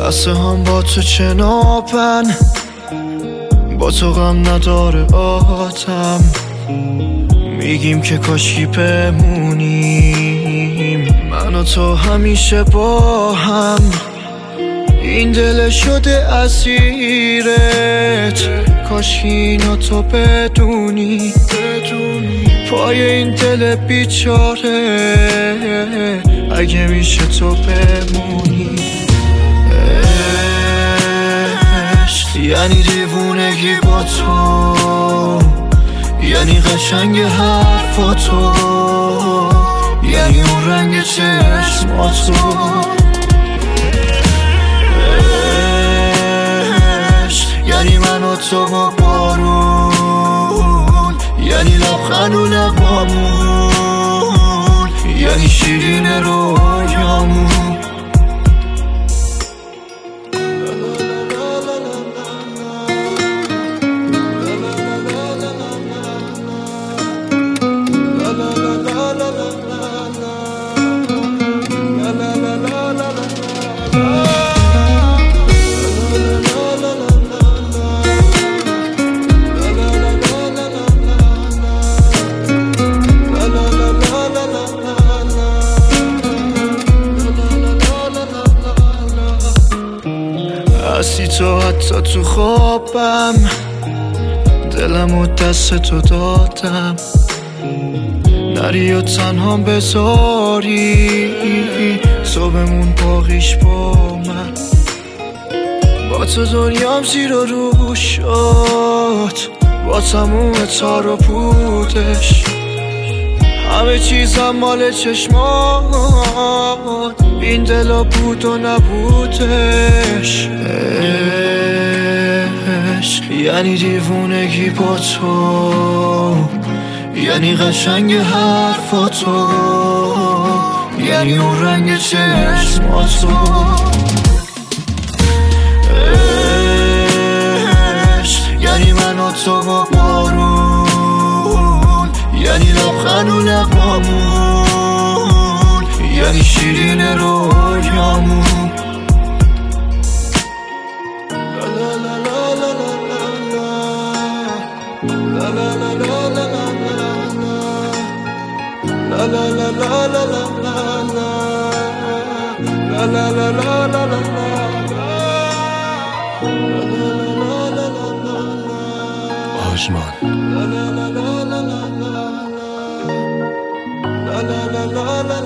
لحظه هم با تو چنابن، با تو غم نداره آتم. میگیم که کاشکی بمونیم من و تو همیشه با هم. این دل شده اسیرت، کاشکی اینو تو بدونی. پای این دل بیچاره اگه میشه تو بمونی. عشق یعنی دیوونگی با تو، یعنی قشنگ حرفاتو، یعنی اون رنگ چشماتو. عشق یعنی من و تو با بارون، یعنی لبخند و لبامون، یعنی شیرین رویامون. هستی تو حتی تو خوابم، دلم و دست تو دادم. نری و تنها بذاری تو بمون باقیش با من. با تو دنیام زیر و رو شد، با تموم تار و پودش. همه چیزم مال چشمات، این دلا بود و نبودش. عشق یعنی دیوونگی با تو، یعنی قشنگ حرفاتو، یعنی اون رنگ چشماتو. عشق یعنی من و تو با بارون، یعنی لبخند و لبامون، یعنی شیرین رویامون. آژمان.